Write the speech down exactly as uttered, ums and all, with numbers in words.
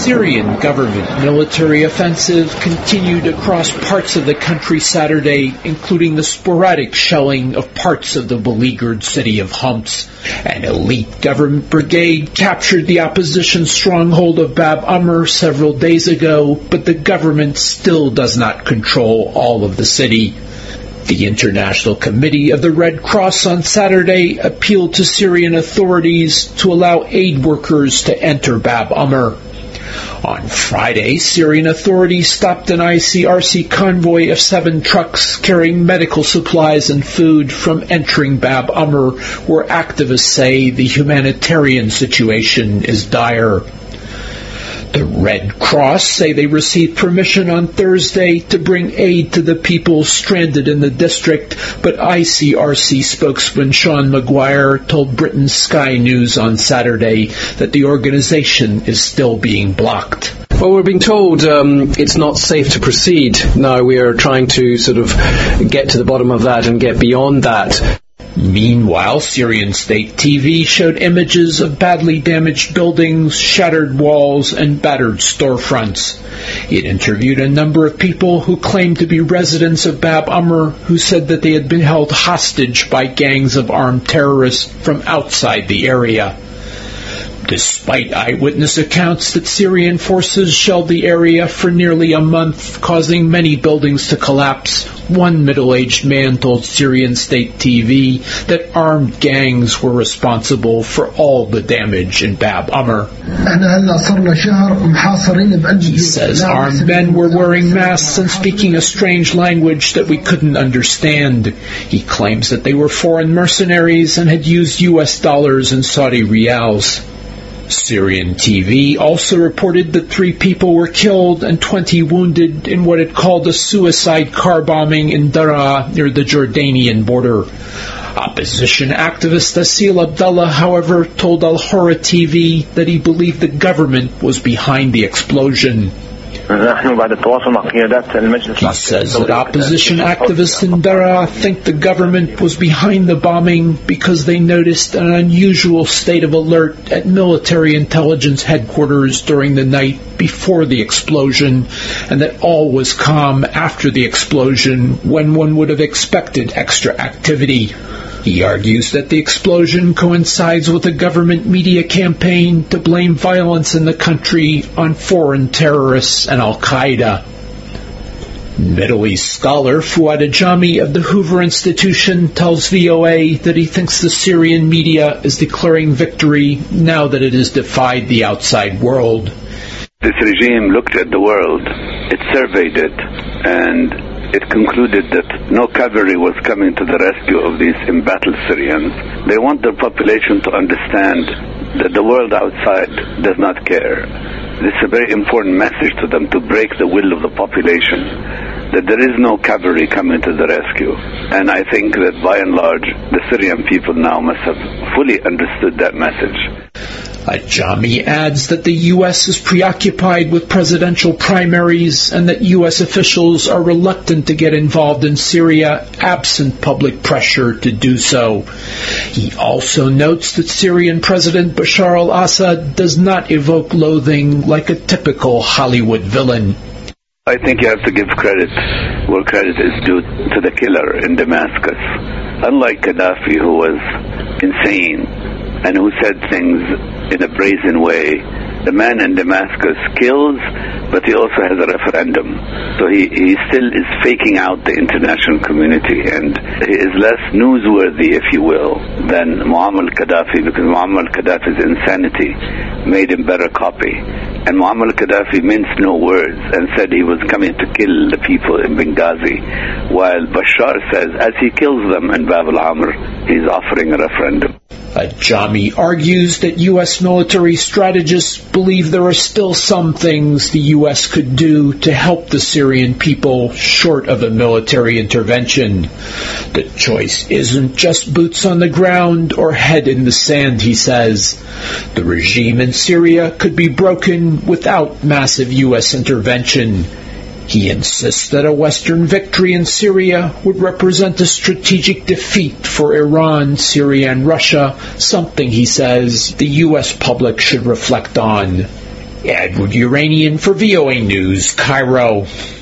Syrian government military offensive continued across parts of the country Saturday, including the sporadic shelling of parts of the beleaguered city of Homs. An elite government brigade captured the opposition stronghold of Bab Amr several days ago, but the government still does not control all of the city. The International Committee of the Red Cross on Saturday appealed to Syrian authorities to allow aid workers to enter Bab Amr. On Friday, Syrian authorities stopped an I C R C convoy of seven trucks carrying medical supplies and food from entering Bab Amr, where activists say the humanitarian situation is dire. The Red Cross say they received permission on Thursday to bring aid to the people stranded in the district, but I C R C spokesman Sean Maguire told Britain's Sky News on Saturday that the organization is still being blocked. Well, we're being told um, it's not safe to proceed. Now we are trying to sort of get to the bottom of that and get beyond that. Meanwhile, Syrian state T V showed images of badly damaged buildings, shattered walls, and battered storefronts. It interviewed a number of people who claimed to be residents of Bab Amr, who said that they had been held hostage by gangs of armed terrorists from outside the area. Despite eyewitness accounts that Syrian forces shelled the area for nearly a month, causing many buildings to collapse, one middle-aged man told Syrian state T V that armed gangs were responsible for all the damage in Bab Amr. He says armed men were wearing masks and speaking a strange language that we couldn't understand. He claims that they were foreign mercenaries and had used U S dollars and Saudi riyals. Syrian T V also reported that three people were killed and twenty wounded in what it called a suicide car bombing in Daraa near the Jordanian border. Opposition activist Asil Abdullah, however, told Al Hora T V that he believed the government was behind the explosion. He says that opposition activists in Daraa think the government was behind the bombing because they noticed an unusual state of alert at military intelligence headquarters during the night before the explosion, and that all was calm after the explosion when one would have expected extra activity. He argues that the explosion coincides with a government media campaign to blame violence in the country on foreign terrorists and Al-Qaeda. Middle East scholar Fuad Ajami of the Hoover Institution tells V O A that he thinks the Syrian media is declaring victory now that it has defied the outside world. This regime looked at the world, it surveyed it, and it concluded that no cavalry was coming to the rescue of these embattled Syrians. They want their population to understand that the world outside does not care. This is a very important message to them, to break the will of the population, that there is no cavalry coming to the rescue. And I think that by and large, the Syrian people now must have fully understood that message. Ajami adds that the U S is preoccupied with presidential primaries and that U S officials are reluctant to get involved in Syria absent public pressure to do so. He also notes that Syrian President Bashar al-Assad does not evoke loathing like a typical Hollywood villain. I think you have to give credit where credit is due to the killer in Damascus. Unlike Gaddafi, who was insane and who said things in a brazen way, the man in Damascus kills, but he also has a referendum. So he, he still is faking out the international community, and he is less newsworthy, if you will, than Muammar al-Gaddafi, because Muammar al-Gaddafi's insanity made him better copy. And Muammar al-Gaddafi minced no words and said he was coming to kill the people in Benghazi, while Bashar says, as he kills them in Bab al-Amr, he's offering a referendum. Ajami argues that U S military strategists believe there are still some things the U S could do to help the Syrian people short of a military intervention. The choice isn't just boots on the ground or head in the sand, he says. The regime in Syria could be broken without massive U S intervention. He insists that a Western victory in Syria would represent a strategic defeat for Iran, Syria, and Russia, something, he says, the U S public should reflect on. Edward Uranian for V O A News, Cairo.